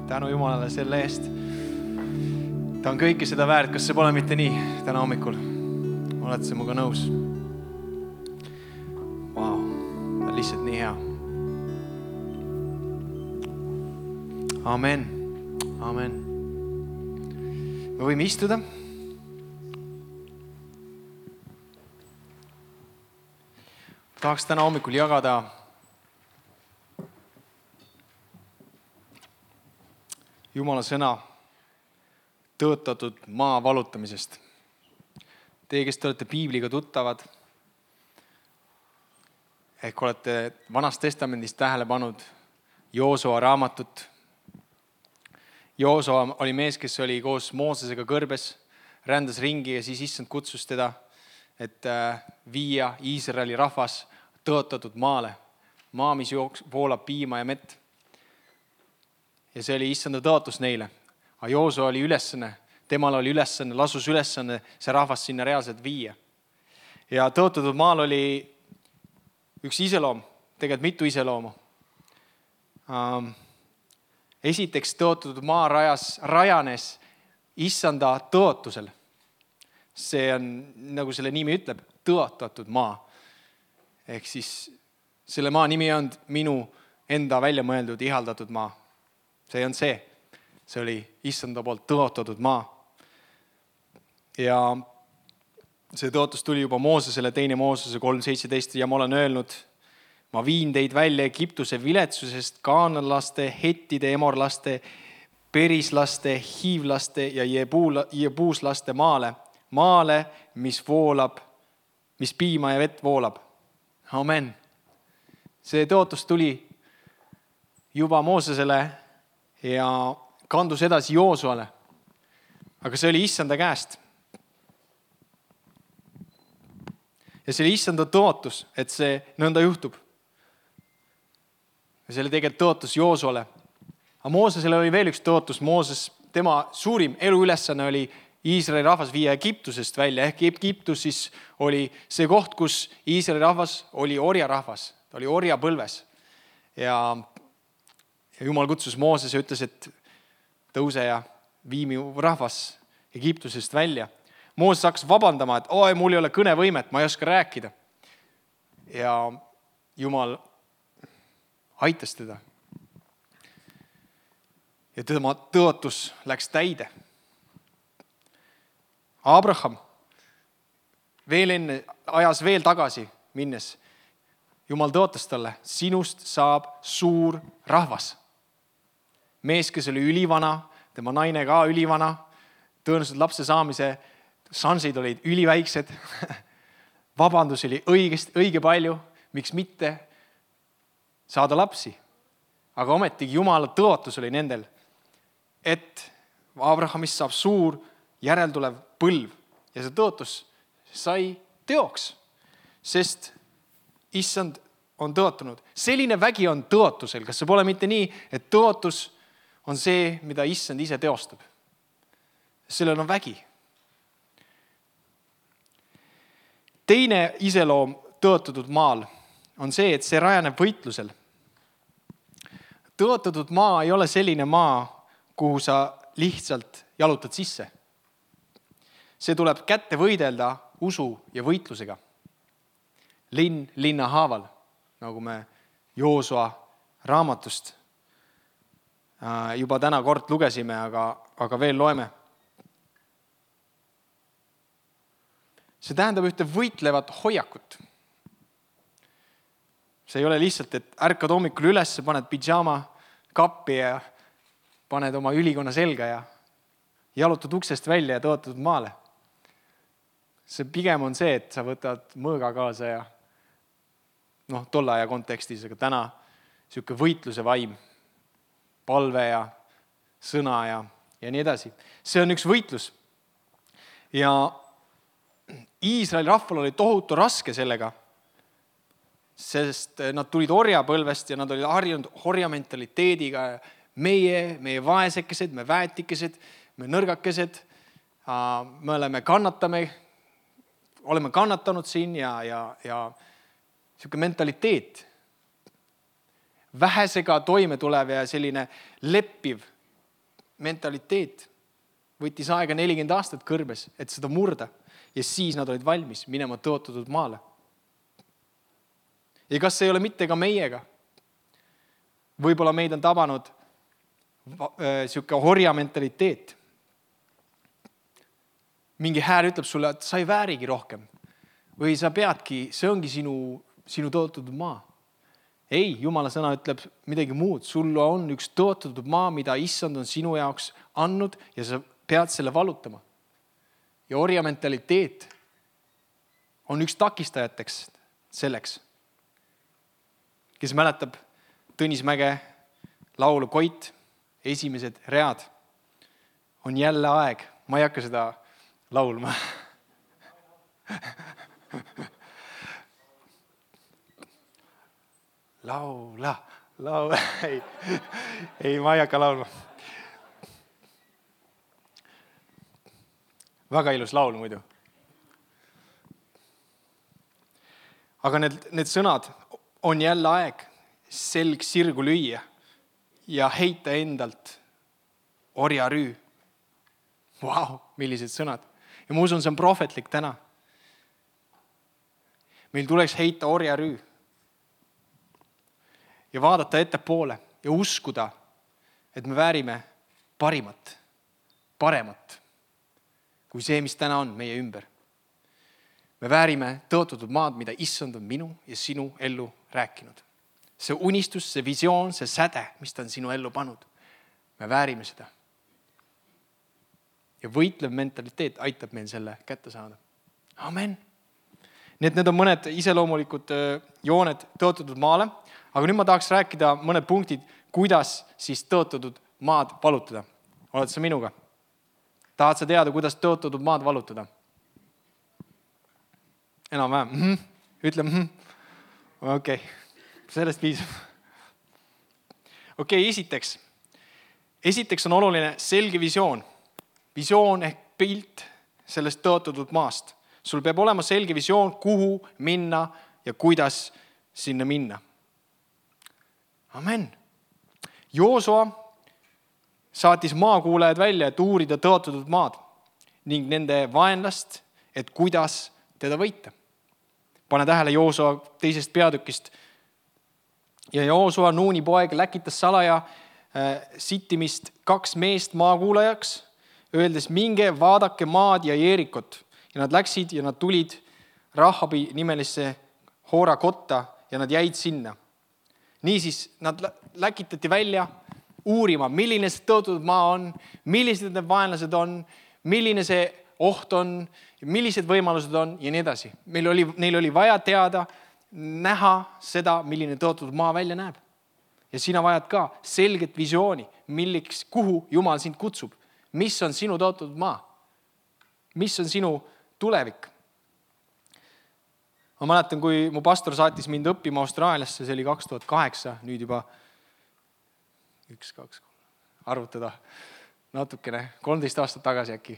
Tänu Jumalale selle eest. Ta on kõike seda väärt. Kas see pole mitte nii täna hommikul? Oled sa muga nõus? Vau, ta on lihtsalt nii hea. Amen. Amen. Me võime istuda. Tahaks täna hommikul jagada Jumala sõna tõotatud maa valutamisest. Teie, kes te olete Piibliga tuttavad, ehk olete Vanast Testamendist tähele pannud Joosua raamatut. Joosua oli mees, kes oli koos Moosesega kõrbes, rändas ringi ja siis Issand kutsus teda, et viia Iisraeli rahvas tõotatud maale. Maa, mis voolab piima ja mett. Ja see oli Issanda tõotus neile. Aga Joosua oli ülesanne, temal oli ülesanne, lasus ülesanne see rahvas sinna reaalselt viia. Ja tõotatud maal oli üks iseloom, tegelikult mitu iseloomu. Esiteks tõotatud maa rajanes Issanda tõotusel. See on, nagu selle nimi ütleb, tõotatud maa. Ehk siis selle maa nimi on minu enda välja mõeldud ihaldatud maa. See on see. See oli Issanda poolt tõotatud maa. Ja see tõotus tuli juba Moosesele, 2. Moosese 3.17 ja ma olen öelnud, ma viin teid välja Egiptuse viletsusest, kaanalaste, hettide, emorlaste, perislaste, hiivlaste ja jebuuslaste maale, mis voolab, mis piima ja vett voolab. Amen. See tõotus tuli juba Moosesele ja kandus edasi Joosuale. Aga see oli Issanda käest. Ja see oli Issanda tõotus, et see nõnda juhtub. Ja see oli tegelikult tõotus Joosuale. Aga Moosesele oli veel üks tõotus. Mooses, tema suurim eluülesanne oli Iisraeli rahvas viia Egiptusest välja. Ehk Egiptus siis oli see koht, kus Iisraeli rahvas oli orjarahvas. Ta oli orjapõlves. Ja Jumal kutsus Mooses ja ütles, et tõuse ja vii minu rahvas Egiptusest välja. Mooses hakkas vabandama, et mul ei ole kõnevõimet, ma ei oska rääkida. Ja Jumal aitas teda. Ja tema tõotus läks täide. Abraham veel enne, ajas veel tagasi minnes, Jumal tõotas talle, sinust saab suur rahvas. Mees, kes oli ülivana, tema naine ka ülivana, tõenäoliselt lapse saamise šansid olid üliväiksed, vabandus oli õige palju, miks mitte saada lapsi. Aga ometigi Jumala tõotus oli nendel, et Abrahamist saab suur järeltulev põlv ja see tõotus sai teoks, sest Issand on tõotanud. Selline vägi on tõotusel. Kas see pole mitte nii, et tõotus on see, mida Issand ise teostab? Sellel on vägi. Teine iseloom tõotatud maal on see, et see rajaneb võitlusel. Tõotatud maa ei ole selline maa, kuhu sa lihtsalt jalutad sisse. See tuleb kätte võidelda usu ja võitlusega. Linn linna haaval, nagu me Joosua raamatust juba täna kord lugesime, aga veel loeme. See tähendab ühte võitlevat hoiakut. See ei ole lihtsalt, et ärkad hommikul üles, paned pidžaama kappi ja paned oma ülikonna selga ja jalutad uksest välja ja tõotatud maale. See pigem on see, et sa võtad mõõga kaasa ja tolle aja kontekstis, aga täna siuke võitluse vaim, palve ja sõna ja nii edasi. See on üks võitlus. Ja Iisraeli rahval oli tohutu raske sellega, sest nad tulid orjapõlvest ja nad olid harjunud orjamentaliteediga. Meie vaesekesed, me väetikesed, me nõrgakesed, me oleme kannatanud siin ja siuke mentaliteet. Vähesega toime tulev ja selline leppiv mentaliteet võttis aega 40 aastat kõrbes, et seda murda. Ja siis nad olid valmis minema tõotatud maale. Ja kas see ei ole mitte ka meiega? Võib-olla meid on tabanud siuke orja mentaliteet. Mingi hääl ütleb sulle, et sa ei väärigi rohkem. Või sa peadki, see ongi sinu tõotatud maa. Ei, Jumala sõna ütleb midagi muud. Sul on üks tõotatud maa, mida Issand on sinu jaoks andnud ja sa pead selle valutama. Ja orja mentaliteet on üks takistajateks selleks. Kes mäletab Tõnis Mäge laulu Koit, esimesed read, on jälle aeg. Ma ei hakka seda laulma. Laula. Ei, ma ei hakka laulma. Väga ilus laul muidu. Aga need sõnad on jälle aeg selg sirgu lüüa ja heita endalt orjarüü. Vau, millised sõnad. Ja ma usun, see on prohvetlik täna. Meil tuleks heita orjarüü ja vaadata ettepoole ja uskuda, et me väärime parimat, paremat kui see, mis täna on meie ümber. Me väärime tõotatud maad, mida Issand on minu ja sinu ellu rääkinud. See unistus, see visioon, see säde, mis ta on sinu ellu pannud. Me väärime seda. Ja võitlev mentaliteet aitab meil selle kätte saada. Amen. Need on mõned iseloomulikud jooned tõotatud maale. Aga nüüd ma tahaks rääkida mõned punktid, kuidas siis tõotatud maad valutada. Oled sa minuga? Tahad sa teada, kuidas tõotatud maad valutada? Enam-vähem. Ütle. Okei. Sellest piisab. Okei, esiteks on oluline selge visioon. Visioon ehk pilt sellest tõotatud maast. Sul peab olema selge visioon, kuhu minna ja kuidas sinna minna. Amen. Joosua saatis maakuulajad välja, et uurida tõotatud maad ning nende vaenlast, et kuidas teda võita. Pane tähele Joosua 2. peatükist. Ja Joosua, Nuuni poeg, läkitas salaja Sittimist 2 meest maakuulajaks, öeldes, minge vaadake maad ja Jeerikot. Ja nad läksid ja nad tulid Rahabi nimelisse Hoora kotta ja nad jäid sinna. Niisiis, nad läkitati välja uurima, milline see tõotatud maa on, millised need vaenlased on, milline see oht on, millised võimalused on ja nii edasi. Neil oli vaja teada, näha seda, milline tõotatud maa välja näeb. Ja sina vajad ka selget visiooni, kuhu Jumal sind kutsub. Mis on sinu tõotatud maa? Mis on sinu tulevik? Ma mäletan, kui mu pastor saatis mind õppima Austraaliasse, see oli 2008, nüüd juba 1-2 arvutada natukene, 13 aastat tagasi äkki.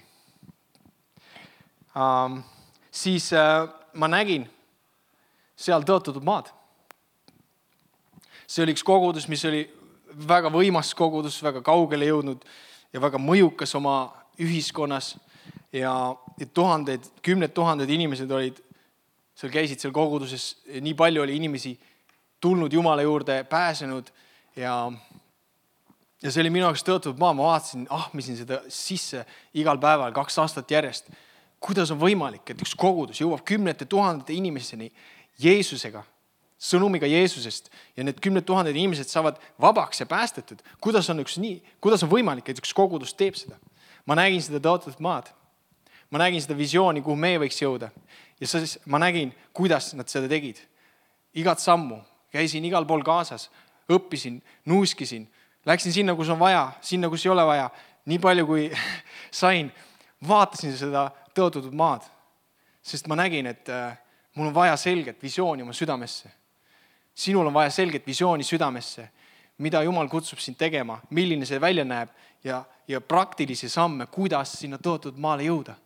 Siis ma nägin seal tõotatud maad. See oli üks kogudus, mis oli väga võimas kogudus, väga kaugele jõudnud ja väga mõjukas oma ühiskonnas ja tuhanded, 10 000 inimesed olid seal käisid seal koguduses, nii palju oli inimesi tulnud Jumala juurde, pääsenud ja see oli minu jaoks tõotatud maa. Ma vaatasin, ahmisin seda sisse igal päeval 2 aastat järjest. Kuidas on võimalik, et üks kogudus jõuab 10 000 inimeseni Jeesusega, sõnumiga Jeesusest ja need 10 000 inimesed saavad vabaks ja päästetud. Kuidas on võimalik, et üks kogudus teeb seda? Ma nägin seda tõotatud maad. Ma nägin seda visiooni, kuhu me võiks jõuda. Ja siis ma nägin, kuidas nad seda tegid. Igat sammu, käisin igal pool kaasas, õppisin, nuuskisin, läksin sinna, kus on vaja, sinna, kus ei ole vaja. Nii palju, kui sain, vaatasin seda tõotatud maad. Sest ma nägin, et mul on vaja selget visiooni oma südamesse. Sinul on vaja selget visiooni südamesse, mida Jumal kutsub sind tegema, milline see välja näeb ja praktilisi samme, kuidas sinna tõotatud maale jõuda.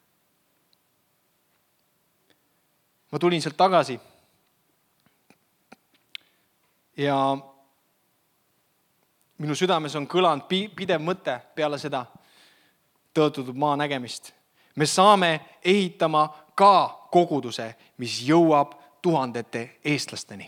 Ma tulin sealt tagasi ja minu südames on kõlanud pidev mõte peale seda tõotatud maa nägemist. Me saame ehitama ka koguduse, mis jõuab tuhandete eestlasteni.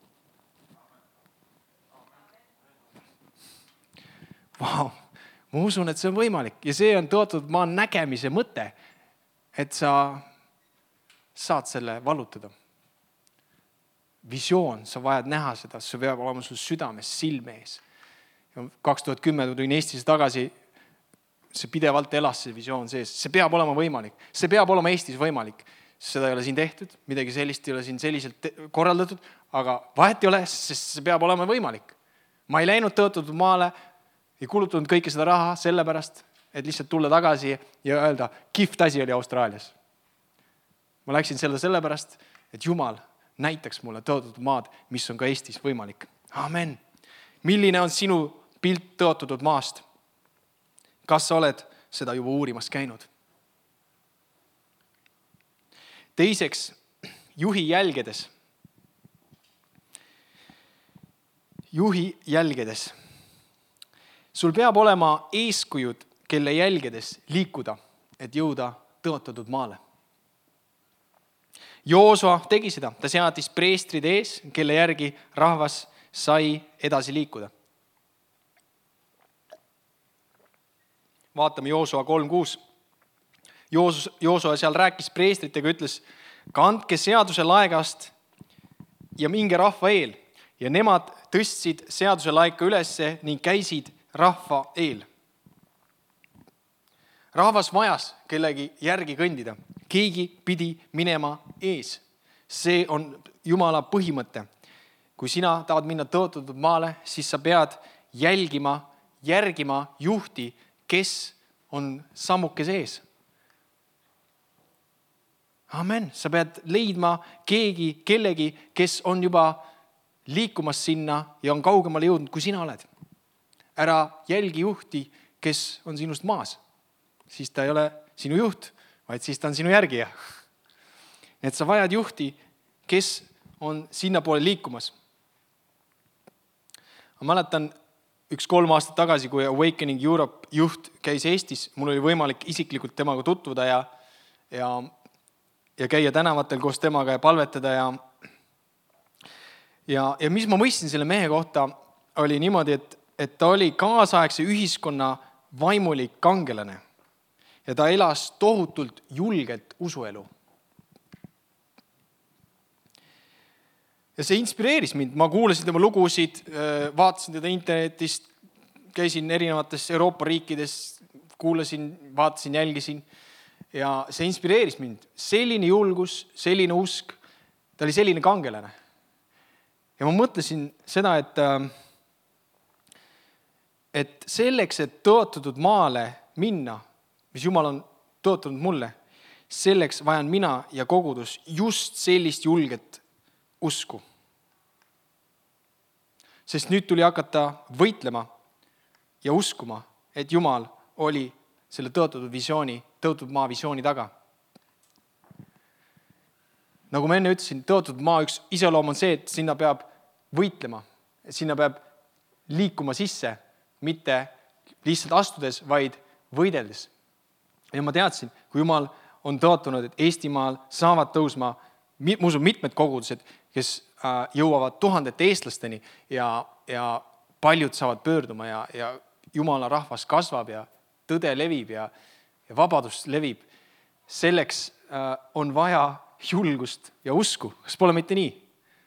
Vau, ma usun, et see on võimalik ja see on tõotatud maa nägemise mõte, et sa saad selle vallutada. Visioon, sa vajad näha seda, see peab olema sul südames, silme ees. 2010 tulin Eestisse tagasi, see pidevalt elas see visioon sees. See peab olema võimalik. See peab olema Eestis võimalik. Seda ei ole siin tehtud, midagi sellist ei ole siin selliselt korraldatud, aga vahet ei ole, sest see peab olema võimalik. Ma ei läinud tõotatud maale, ei kulutanud kõike seda raha sellepärast, et lihtsalt tulla tagasi ja öelda, kihvt asi oli Austraalias. Ma läksin selle sellepärast, et Jumal näitaks mulle tõotatud maad, mis on ka Eestis võimalik. Amen. Milline on sinu pilt tõotatud maast? Kas sa oled seda juba uurimas käinud? Teiseks, juhi jälgedes. Juhi jälgedes. Sul peab olema eeskujud, kelle jälgedes liikuda, et jõuda tõotatud maale. Joosua tegi seda, ta seadis preestrid ees, kelle järgi rahvas sai edasi liikuda. Vaatame Joosua 3.6. Joosua seal rääkis preestritega, ütles, kandke seaduse laegast ja minge rahva eel. Ja nemad tõstsid seaduse laeka ülesse ning käisid rahva eel. Rahvas vajas kellegi järgi kõndida. Keegi pidi minema ees. See on Jumala põhimõte. Kui sina tahad minna tõotatud maale, siis sa pead järgima juhti, kes on sammukese ees. Amen. Sa pead leidma kellegi, kes on juba liikumas sinna ja on kaugemale jõudnud, kui sina oled. Ära jälgi juhti, kes on sinust maas. Siis ta ei ole sinu juht, vaid siis ta on sinu järgija. Nii et sa vajad juhti, kes on sinna poole liikumas. Ma mäletan 3 aastat tagasi, kui Awakening Europe juht käis Eestis, mul oli võimalik isiklikult temaga tutvuda ja käia tänavatel koos temaga ja palvetada. Ja mis ma mõistsin selle mehe kohta, oli niimoodi, et ta oli kaasaegse ühiskonna vaimulik kangelane. Ja ta elas tohutult julgelt usuelu. Ja see inspireeris mind. Ma kuulasin tema lugusid, vaatasin teda internetist, käisin erinevates Euroopa riikides, kuulasin, vaatasin, jälgisin. Ja see inspireeris mind. Selline julgus, selline usk, ta oli selline kangelane. Ja ma mõtlesin seda, et selleks, et tõotatud maale minna, mis Jumal on tõotanud mulle, selleks vajan mina ja kogudus just sellist julget usku. Sest nüüd tuli hakata võitlema ja uskuma, et Jumal oli selle tõotatud maa visiooni taga. Nagu ma enne ütlesin, tõotatud maa üks iseloom on see, et sinna peab võitlema, et sinna peab liikuma sisse, mitte lihtsalt astudes, vaid võideldes. Ja ma teadsin, kui Jumal on tõotanud, et Eestimaal saavad tõusma mitmed kogudused, kes jõuavad tuhandete eestlasteni ja paljud saavad pöörduma ja Jumala rahvas kasvab ja tõde levib ja vabadus levib. Selleks on vaja julgust ja usku. Kas pole mitte nii?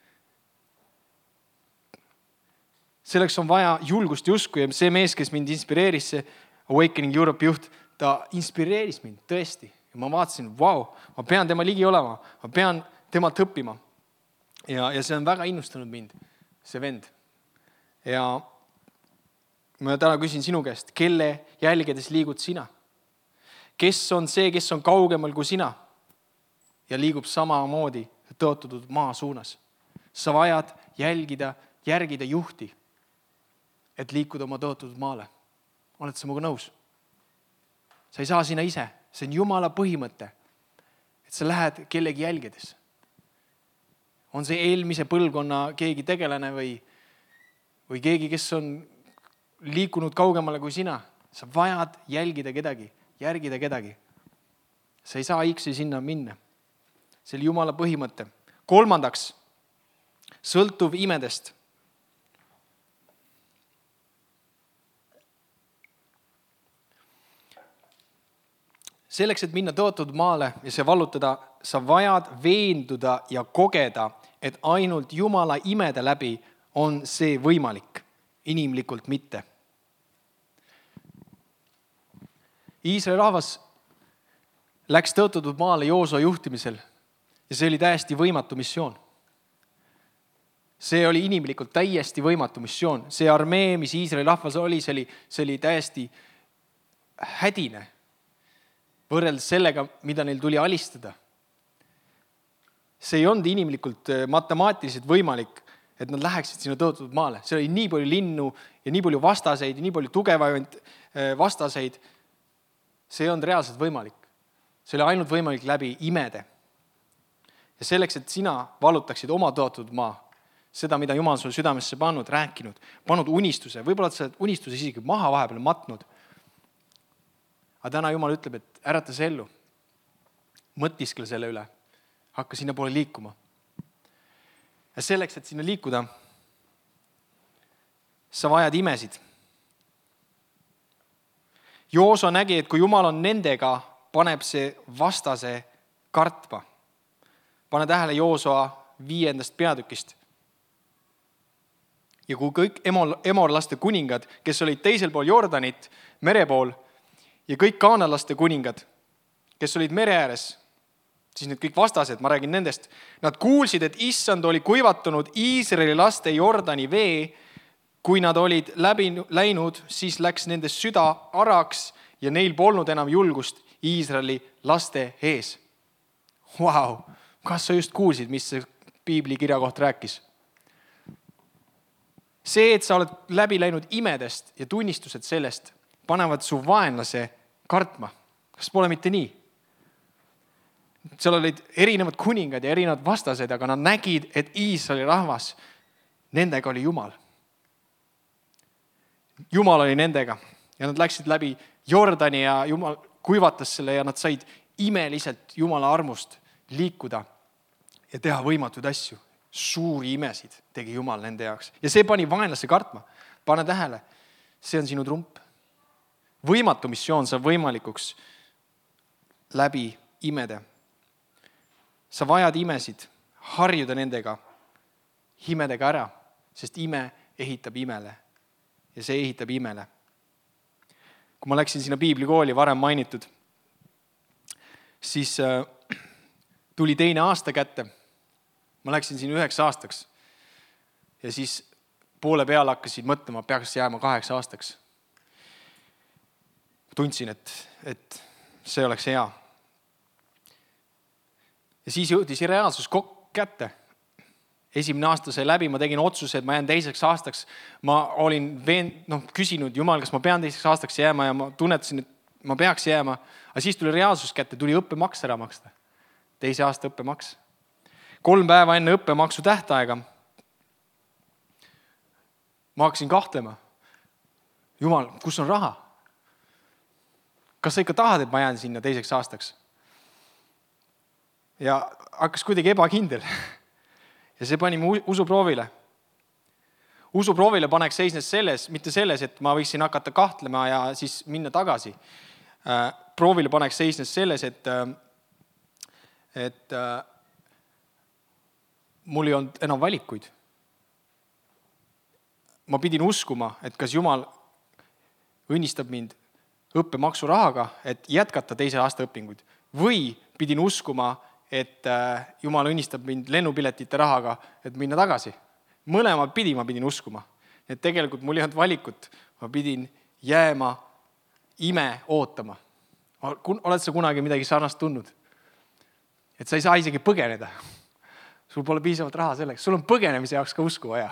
Selleks on vaja julgust ja usku ja see mees, kes mind inspireeris, see Awakening Europe juht, ta inspireeris mind tõesti. Ja ma vaatasin, ma pean tema ligi olema, ma pean temalt õppima. Ja see on väga innustanud mind, see vend. Ja ma täna küsin sinu käest, kelle jälgedes liigud sina? Kes on see, kes on kaugemal kui sina ja liigub samamoodi tõotatud maa suunas? Sa vajad järgida juhti, et liikuda oma tõotatud maale. Oled sa minuga nõus? Sa ei saa sinna ise. See on Jumala põhimõte, et sa lähed kellegi jälgedes. On see eelmise põlvkonna keegi tegelane või keegi, kes on liikunud kaugemale kui sina. Sa vajad järgida kedagi. Sa ei saa iksi sinna minna. See oli Jumala põhimõte. 3. sõltuv imedest. Selleks, et minna tõotatud maale ja see vallutada, sa vajad veenduda ja kogeda, et ainult Jumala imede läbi on see võimalik, inimlikult mitte. Iisraeli rahvas läks tõotatud maale Joosua juhtimisel ja see oli täiesti võimatu missioon. See oli inimlikult täiesti võimatu missioon. See armee, mis Iisraeli rahvas oli, see oli täiesti hädine võrreldes sellega, mida neil tuli alistada. See ei olnud inimlikult matemaatiliselt võimalik, et nad läheksid sinna tõotatud maale. See oli nii palju linnu ja nii palju vastaseid ja nii palju tugevaid vastaseid. See ei olnud reaalselt võimalik. See oli ainult võimalik läbi imede. Ja selleks, et sina vallutaksid oma tõotatud maa, seda, mida Jumal sul südamesse pannud, rääkinud, pannud unistuse, võib-olla sa unistuse isegi maha vahepeal matnud. Aga täna Jumal ütleb, et ärata see ellu. Mõtiskle selle üle. Hakka sinna poole liikuma. Ja selleks, et sinna liikuda, sa vajad imesid. Joosua nägi, et kui Jumal on nendega, paneb see vastase kartma. Pane tähele Joosua 5. peatükist. Ja kui kõik emorlaste kuningad, kes olid teisel pool Jordanit, mere pool, ja kõik kaanalaste kuningad, kes olid mere ääres, siis need kõik vastased, ma räägin nendest, nad kuulsid, et issand oli kuivatunud Iisraeli laste Jordani vee, kui nad olid läinud, siis läks nende süda araks ja neil polnud enam julgust Iisraeli laste ees. Vau, kas sa just kuulsid, mis see piibli kirja koht rääkis? See, et sa oled läbi läinud imedest ja tunnistused sellest, panevad su vaenlase kartma. Kas pole mitte nii? Seal olid erinevad kuningad ja erinevad vastased, aga nad nägid, et Iisraeli rahvas, nendega oli Jumal. Jumal oli nendega ja nad läksid läbi Jordani ja Jumal kuivatas selle ja nad said imeliselt Jumala armust liikuda ja teha võimatuid asju. Suuri imesid tegi Jumal nende jaoks. Ja see pani vaenlase kartma. Pane tähele, see on sinu trump. Võimatu missioon saab võimalikuks läbi imede. Sa vajad imesid, harjuda nendega, imedega ära, sest ime ehitab imele ja see ehitab imele. Kui ma läksin sinna piiblikooli varem mainitud, siis tuli 2. aasta kätte. Ma läksin siin 9 aastaks ja siis poole peale hakkasin mõtlema, peaks jääma 8 aastaks. Tundsin, et see oleks hea. Ja siis jõudis reaalsus kätte. 1. aasta sai läbi, ma tegin otsuse, et ma jään 2. aastaks. Ma olin küsinud, Jumal, kas ma pean 2. aastaks jääma ja ma tunnetasin, et ma peaks jääma. Aga siis tuli reaalsus kätte, tuli õppemaks ära maksta. 2. aasta õppemaks. 3 päeva enne õppemaksu tähtaega ma hakkasin kahtlema. Jumal, kus on raha? Kas sa ikka tahad, et ma jään sinna 2. aastaks? Ja hakkas kuidagi ebakindel. Ja see pani mu usuproovile. Usuproovile paneks seisnes selles, mitte selles, et ma võiksin hakata kahtlema ja siis minna tagasi. Proovile paneks seisnes selles, et mul ei olnud enam valikuid. Ma pidin uskuma, et kas Jumal õnnistab mind õppemaksu rahaga, et jätkata 2. aasta õpinguid. Või pidin uskuma, et Jumal õnnistab mind lennupiletite rahaga, et minna tagasi. Mõlemad ma pidin uskuma. Et tegelikult mul ei olnud valikut. Ma pidin jääma ime ootama. Oled sa kunagi midagi sarnast tundnud? Et sa ei saa isegi põgeneda. Sul pole piisavalt raha selleks. Sul on põgenemise jaoks ka usku vaja.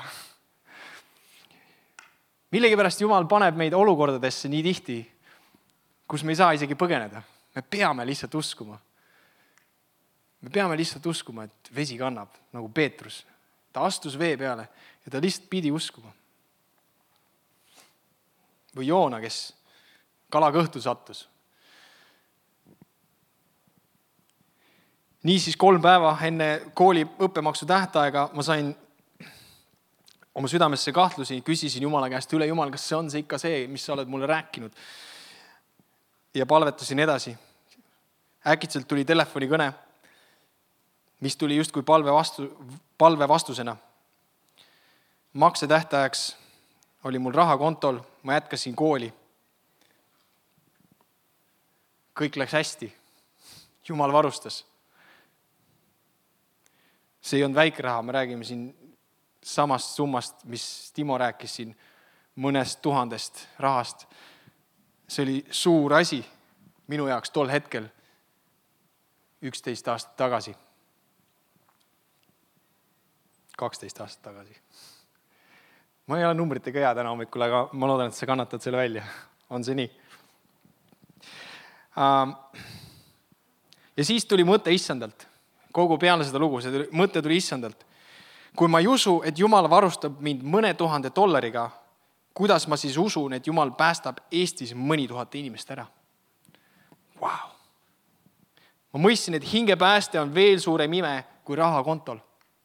Millegipärast Jumal paneb meid olukordadesse nii tihti, kus me ei saa isegi põgeneda. Me peame lihtsalt uskuma. Me peame lihtsalt uskuma, et vesi kannab, nagu Peetrus. Ta astus vee peale ja ta lihtsalt pidi uskuma. või Joona, kes kalakõhtu sattus. Niisiis 3 päeva enne kooli õppemaksu tähtaega ma sain oma südamesse kahtlusi, küsisin Jumala käest üle, Jumal, kas see on see ikka see, mis sa oled mulle rääkinud? Ja palvetasin edasi. Äkitselt tuli telefonikõne, mis tuli justkui palve vastusena. Makse tähtajaks oli mul raha kontol, ma jätkasin kooli. Kõik läks hästi. Jumal varustas. See ei olnud väike raha, me räägime siin samast summast, mis Timo rääkis siin mõnest 1000 rahast. See oli suur asi minu jaoks tol hetkel 11 aastat tagasi. 12 aastat tagasi. Ma ei ole numbritega hea täna hommikul, aga ma loodan, et sa kannatad selle välja. On see nii? Ja siis tuli mõte issandalt. Kogu peale seda lugu, see mõte tuli issandalt. Kui ma ei usu, et Jumal varustab mind mõne $1000, kuidas ma siis usun, et Jumal päästab Eestis mõni 1000 inimest ära? Wow. Ma mõistsin, et hingepääste on veel suurem ime kui raha kontol.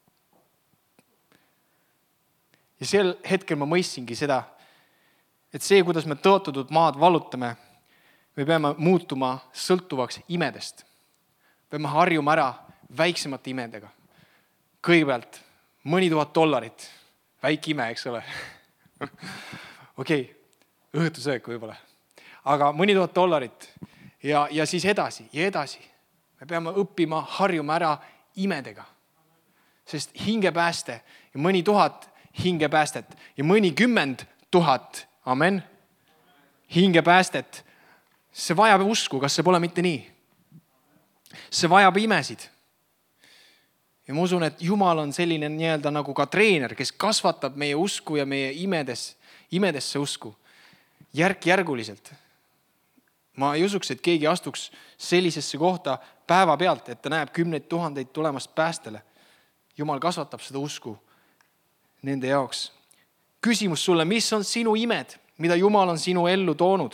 Ja sel hetkel ma mõistsingi seda, et see, kuidas me tõotatud maad vallutame, me peame muutuma sõltuvaks imedest. Peame harjuma ära väiksemate imedega. Kõigepealt mõni $1000, väike ime, eks ole. Okei, õhtusöök võib-olla. Aga mõni $1000 ja siis edasi ja edasi. Me peame õppima harjuma ära imedega. Sest hingepääste ja mõni 1000 hingepäästet ja mõni 10 000, amen, hingepäästet, see vajab usku, kas see pole mitte nii? See vajab imesid. Ja ma usun, et Jumal on selline nii-öelda nagu ka treener, kes kasvatab meie usku ja meie imedesse usku järk-järguliselt. Ma ei usuks, et keegi astuks sellisesse kohta päeva pealt, et ta näeb 10 000 tulemast päästele. Jumal kasvatab seda usku nende jaoks. Küsimus sulle, mis on sinu imed, mida Jumal on sinu ellu toonud?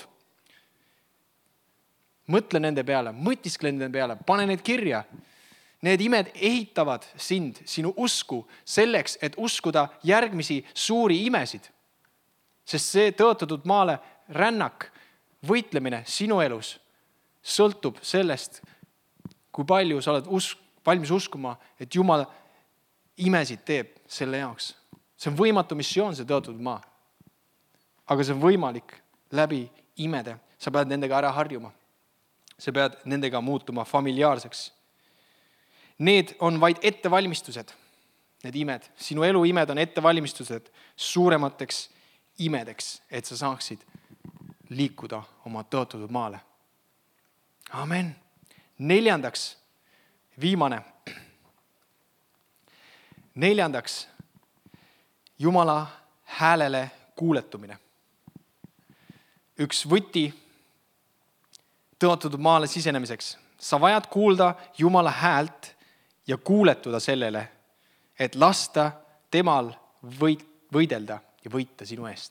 Mõtle nende peale, mõtiskle nende peale, pane need kirja. Need imed ehitavad sind, sinu usku selleks, et uskuda järgmisi suuri imesid. Sest see tõotatud maale rännak, võitlemine sinu elus sõltub sellest, kui palju sa oled valmis uskuma, et Jumal imesid teeb selle jaoks. See on võimatu missioon, see tõotatud maa. Aga see on võimalik läbi imede. Sa pead nendega ära harjuma. Sa pead nendega muutuma familiaarseks. Need on vaid ettevalmistused, need imed. Sinu elu imed on ettevalmistused suuremateks imedeks, et sa saaksid liikuda oma tõotatud maale. Amen. 4. viimane. 4. Jumala häälele kuuletumine. Üks võti tõotatud maale sisenemiseks. Sa vajad kuulda Jumala häält ja kuuletuda sellele, et lasta temal võidelda ja võita sinu eest.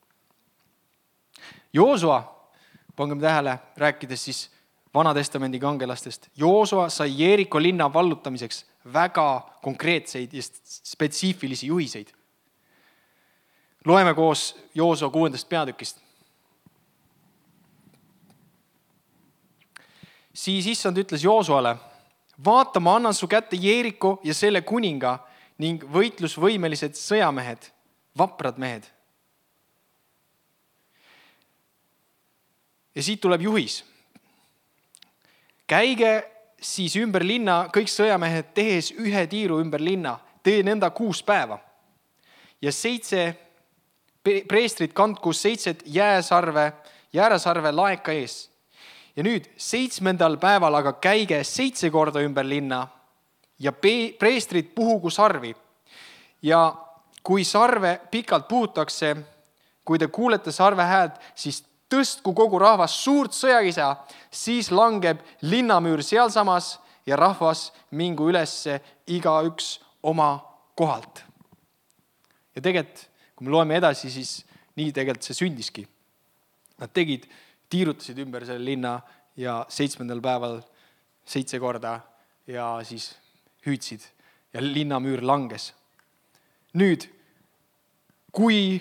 Joosua, pangem tähele, rääkides siis Vanatestamendi kangelastest, Joosua sai Jeeriko linna vallutamiseks väga konkreetseid ja spetsiifilisi juhiseid. Loeme koos Joosua 6. peatükist. Siis issand ütles Joosuale, vaata, ma annan su kätte Jeeriko ja selle kuninga ning võitlusvõimelised sõjamehed, vaprad mehed. Ja siit tuleb juhis. Käige siis ümber linna, kõik sõjamehed tehes ühe tiiru ümber linna, tee nõnda 6 päeva. Ja 7 preestrid kandku 7 jääresarve laeka ees. Ja nüüd 7. päeval aga käige 7 korda ümber linna ja preestrid puhugu sarvi. Ja kui sarve pikalt puhutakse, kui te kuulete sarve häält, siis tõstku kogu rahvas suurt sõjakisa, siis langeb linnamüür sealsamas ja rahvas mingu ülesse igaüks oma kohalt. Ja tegelikult, kui me loeme edasi, siis nii tegelikult see sündiski. Nad tiirutasid ümber selle linna ja 7. päeval 7 korda ja siis hüüdsid ja linnamüür langes. Nüüd, kui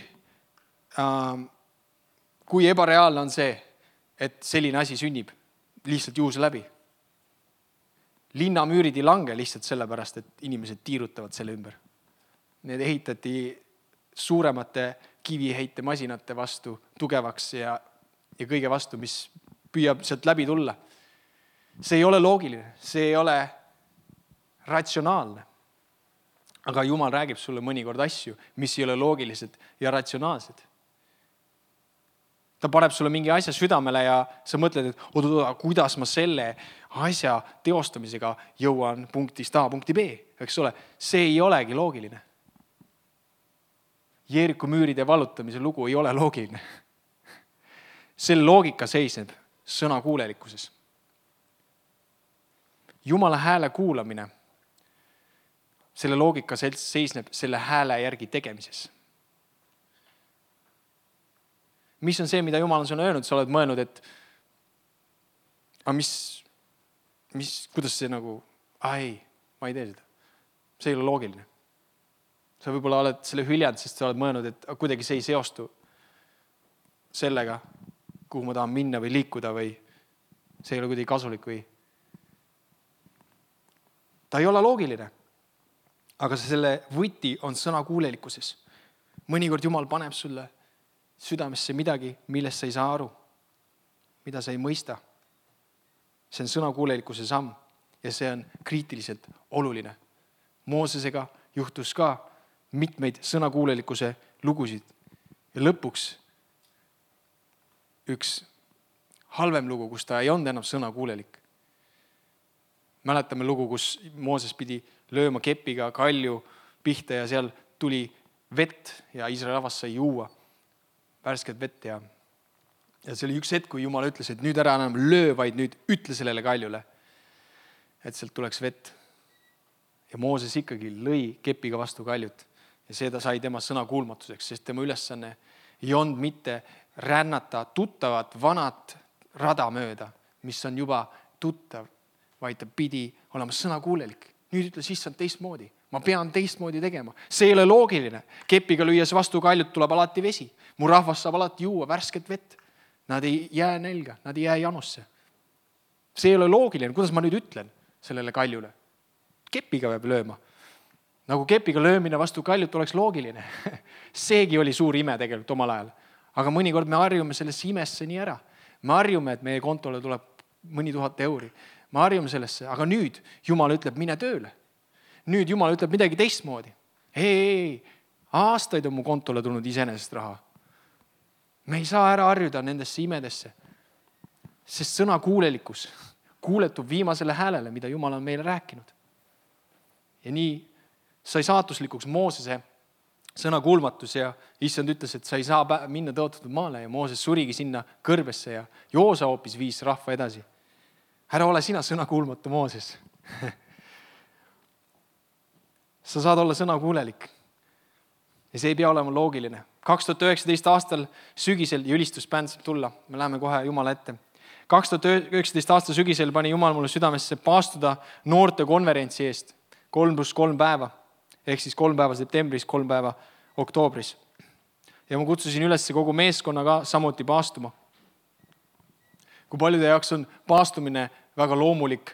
ebareaalne on see, et selline asi sünnib lihtsalt juhuse läbi. Linnamüürid ei lange lihtsalt sellepärast, et inimesed tiirutavad selle ümber. Need ehitati suuremate kiviheitemasinate vastu tugevaks ja kõige vastu, mis püüab sealt läbi tulla. See ei ole loogiline, see ei ole ratsionaalne. Aga Jumal räägib sulle mõnikord asju, mis ei ole loogilised ja ratsionaalsed. Ta paneb sulle mingi asja südamele ja sa mõtled, et kuidas ma selle asja teostamisega jõuan punktist A punkti B. Eks ole, see ei olegi loogiline. Jeeriku müüride vallutamise lugu ei ole loogiline. Selle loogika seisneb sõnakuulelikkuses. Jumala hääle kuulamine, selle loogika seisneb selle hääle järgi tegemises. Mis on see, mida Jumal on sulle öelnud? Sa oled mõelnud, et kuidas see nagu, ei, ma ei tee seda. See ei ole loogiline. Sa võib-olla oled selle hüljanud, sest sa oled mõelnud, et kuidagi see ei seostu sellega, kuhu ma tahan minna või liikuda või see ei ole kuidagi kasulik või. Ta ei ole loogiline, aga selle võti on sõnakuulelikkuses. Mõnikord Jumal paneb sulle südamesse midagi, millest sa ei saa aru, mida sa ei mõista. See on sõnakuulelikkuse samm ja see on kriitiliselt oluline. Moosesega juhtus ka mitmeid sõnakuulelikkuse lugusid ja lõpuks üks halvem lugu, kus ta ei olnud enam sõnakuulelik. Mäletame lugu, kus Mooses pidi lööma kepiga kalju pihta ja seal tuli vett ja Iisraeli rahvas sai juua värsket vett ja see oli üks hetk, kui Jumal ütles, et nüüd ära enam löö, vaid nüüd ütle sellele kaljule, et sealt tuleks vett. Ja Mooses ikkagi lõi kepiga vastu kaljut ja seda sai tema sõna kuulmatuseks, sest tema ülesanne ei olnud mitte rännata tuttavat vanat rada mööda, mis on juba tuttav, vaid ta pidi olema sõnakuulelik. Nüüd ütles issand teistmoodi. Ma pean teistmoodi tegema. See ei ole loogiline. Kepiga lüües vastu kaljut tuleb alati vesi. Mu rahvas saab alati juua värsket vett. Nad ei jää nälga, nad ei jää janusse. See ei ole loogiline. Kuidas ma nüüd ütlen sellele kaljule? Kepiga peab lööma. Nagu kepiga löömine vastu kaljut oleks loogiline. Seegi oli suur ime tegelikult omal ajal. Aga mõnikord me harjume sellesse imesse nii ära. Me harjume, et meie kontole tuleb mõni 1000 euri. Me harjume sellesse, aga nüüd Jumal ütleb, mine tööle. Nüüd Jumal ütleb midagi teistmoodi. Ei, aastaid on mu kontole tulnud iseenesest raha. Me ei saa ära harjuda nendesse imedesse, sest sõna kuulelikkus kuuletub viimasele häälele, mida Jumal on meile rääkinud. Ja nii sai saatuslikuks Moosese sõna kuulmatus ja issand ütles, et sa ei saa minna tõotatud maale ja Mooses surigi sinna kõrbesse ja Joosa hoopis viis rahva edasi. Ära ole sina sõna kuulmatu Mooses. Sa saad olla sõna kuulelik. Ja see ei pea olema loogiline. 2019 aastal sügisel ülistusbänd saab tulla. Me läheme kohe Jumala ette. 2019 aasta sügisel pani Jumal mulle südamesse paastuda noorte konverentsi eest 3+3 päeva. Ehk siis 3 päeva septembris, 3 päeva oktoobris. Ja ma kutsusin üles kogu meeskonnaga samuti paastuma. Kui paljude jaoks on paastumine väga loomulik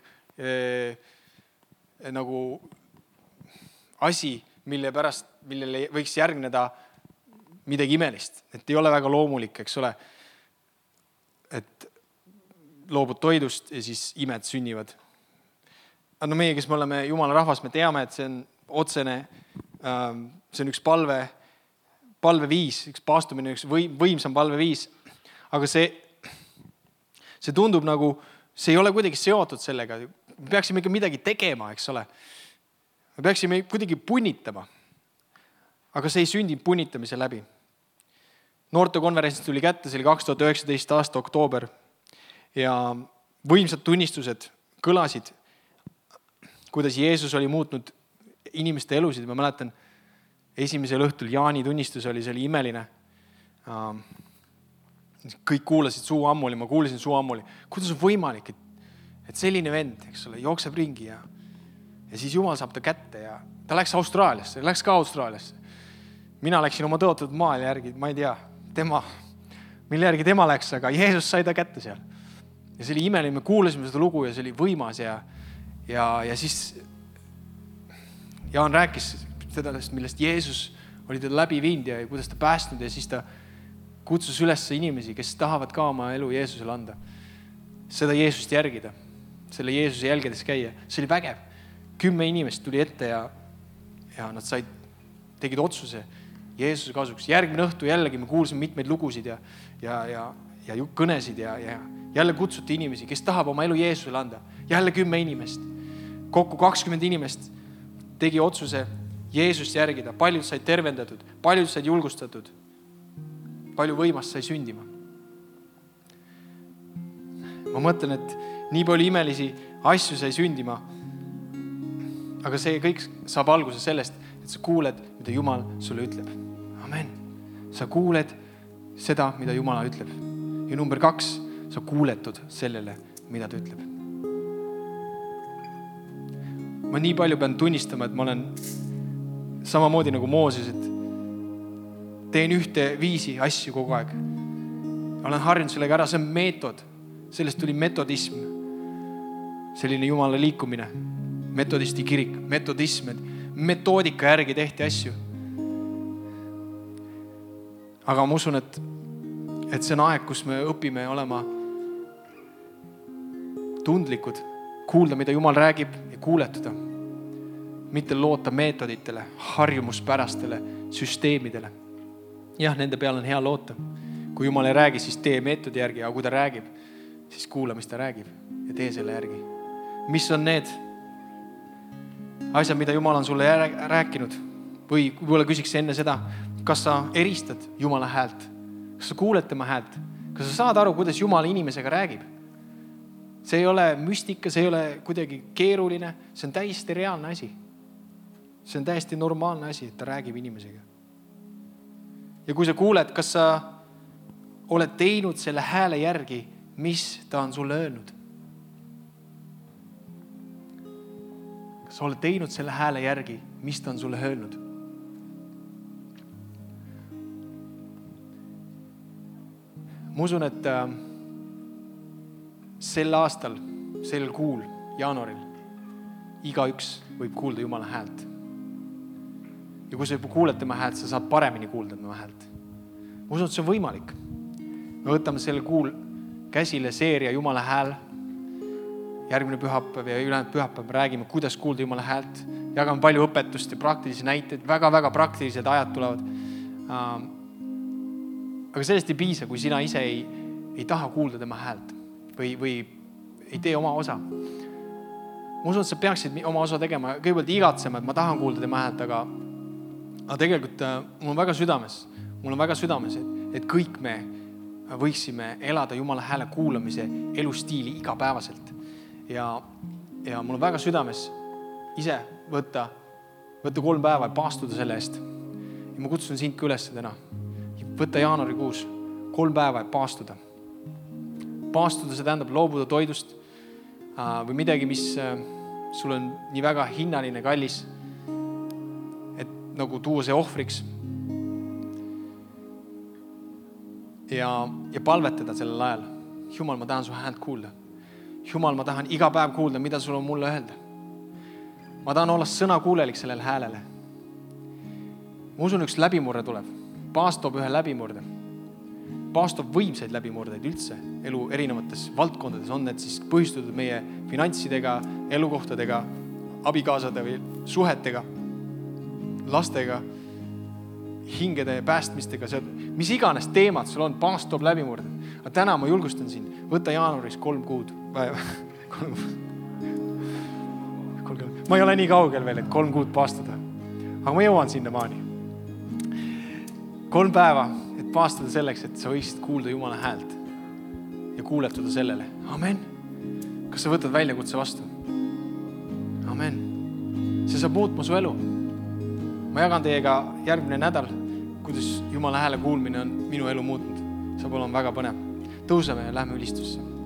nagu asi, millele võiks järgneda midagi imelist. Et ei ole väga loomulik, eks ole, et loobud toidust ja siis imed sünnivad. No meie, kes me oleme Jumala rahvas, me teame, et see on otsene, see on üks palveviis, üks paastumine, üks võimsam palveviis. Aga see tundub nagu, see ei ole kuidagi seotud sellega. Me peaksime ikka midagi tegema, eks ole. Me peaksime kuidagi punnitama. Aga see ei sündinud punnitamise läbi. Noortekonverentsis tuli kätte, see oli 2019 aasta oktoober ja võimsad tunnistused kõlasid, kuidas Jeesus oli muutnud inimeste elusid. Ma mäletan, esimesel õhtul Jaani tunnistus oli, see oli imeline. kõik kuulasid suu ammuli, ma kuulasin suu ammuli. Kuidas on võimalik, et selline vend, eks ole, jookseb ringi ja siis Jumal saab ta kätte ja ta läks ka Austraaliasse. Mina läksin oma tõotatud maal järgi, ma ei tea, mille järgi tema läks, aga Jeesus sai ta kätte seal. Ja see oli imeline, me kuulasime seda lugu ja see oli võimas ja siis Jaan rääkis sellest, millest Jeesus oli teda läbi viinud ja kuidas ta päästnud ja siis ta kutsus üles inimesi, kes tahavad ka oma elu Jeesusele anda. Seda Jeesust järgida, selle Jeesuse jälgedes käia. See oli vägev. 10 inimest tuli ette ja nad tegid otsuse Jeesuse kasuks. Järgmine õhtu jällegi me kuulsime mitmeid lugusid ja kõnesid ja jälle kutsuti inimesi, kes tahab oma elu Jeesusele anda. Jälle 10 inimest. Kokku 20 inimest tegi otsuse Jeesust järgida. Paljud said tervendatud, paljud said julgustatud. Palju võimast sai sündima. Ma mõtlen, et nii palju imelisi asju sai sündima. Aga see kõik saab alguse sellest, et sa kuuled, mida Jumal sulle ütleb. Amen. Sa kuuled seda, mida Jumala ütleb. Ja number 2, sa kuuletud sellele, mida ta ütleb. Ma nii palju pean tunnistama, et ma olen samamoodi nagu Mooses, et teen ühte viisi asju kogu aeg. Olen harjunud sellega ära, see on meetod. Sellest tuli metodism. Selline Jumala liikumine. Metodisti kirik, metodism, et metoodika järgi tehti asju. Aga ma usun, et see on aeg, kus me õpime olema tundlikud, kuulda, mida Jumal räägib ja kuuletuda. Mitte loota meetoditele, harjumuspärastele süsteemidele. Jah, nende peal on hea loota. Kui Jumal ei räägi, siis tee meetodi järgi, aga kui ta räägib, siis kuula, mis ta räägib ja tee selle järgi. Mis on need asjad, mida Jumal on sulle rääkinud? Või võib-olla küsiks enne seda, kas sa eristad Jumala häält? Kas sa kuuled tema häält? Kas sa saad aru, kuidas Jumal inimesega räägib? See ei ole müstika, see ei ole kuidagi keeruline, see on täiesti reaalne asi. See on täiesti normaalne asi, et ta räägib inimesega. Ja kui sa kuuled, kas sa oled teinud selle hääle järgi, mis ta on sulle öelnud? Kas sa oled teinud selle hääle järgi, mis ta on sulle öelnud? Ma usun, et sel aastal, sel kuul, jaanuaril, igaüks võib kuulda Jumala häält. Ja kui sa kuuled tema häält, sa saad paremini kuulda tema häält. Ma usun, et see on võimalik. Me võtame selle kuul käsile seeria Jumala hääl. Järgmine pühapäev ja ülejäänud pühapäev räägime, kuidas kuulda Jumala häält. Jagame palju õpetust ja praktilisi näiteid. Väga praktilised ajad tulevad. Aga sellest ei piisa, kui sina ise ei taha kuulda tema häält või ei tee oma osa. Ma usun, et sa peaksid oma osa tegema, kõigepealt igatsema, et ma tahan kuulda tema häält, aga tegelikult mul on väga südames, et kõik me võiksime elada Jumala hääle kuulamise elustiili igapäevaselt. Ja mul on väga südames ise võtta 3 päeva ja paastuda selle eest. Ja ma kutsun sind ka üles täna. Võtta jaanuarikuus 3 päeva ja paastuda. Paastuda, see tähendab loobuda toidust või midagi, mis sul on nii väga hinnaline, kallis, et nagu tuua see ohvriks ja palvetada sellel ajal. Jumal, ma tahan su häält kuulda. Jumal, ma tahan iga päev kuulda, mida sul on mulle öelda. Ma tahan olla sõnakuulelik sellele häälele. Ma usun, üks läbimurre tuleb. Paast toob ühe läbimurde. Paast toob võimsaid läbimurdeid üldse elu erinevates valdkondades. On need siis põhjustatud meie finantsidega, elukohtadega, abikaasade või suhetega, lastega, hingede päästmistega. Mis iganes teemad sul on, paast toob läbimurde. Aga täna ma julgustan sind, võtta jaanuaris 3 kuud. Ma ei ole nii kaugel veel, et 3 kuud paastuda. Aga ma jõuan sinna maani. 3 päeva, et paastada selleks, et sa võiksid kuulda Jumala häält ja kuuletuda sellele. Amen. Kas sa võtad väljakutse vastu? Amen. See saab muutma su elu. Ma jagan teiega järgmine nädal, kuidas Jumala hääle kuulmine on minu elu muutnud. saab olema väga põnev. Tõuseme ja lähme ülistusse.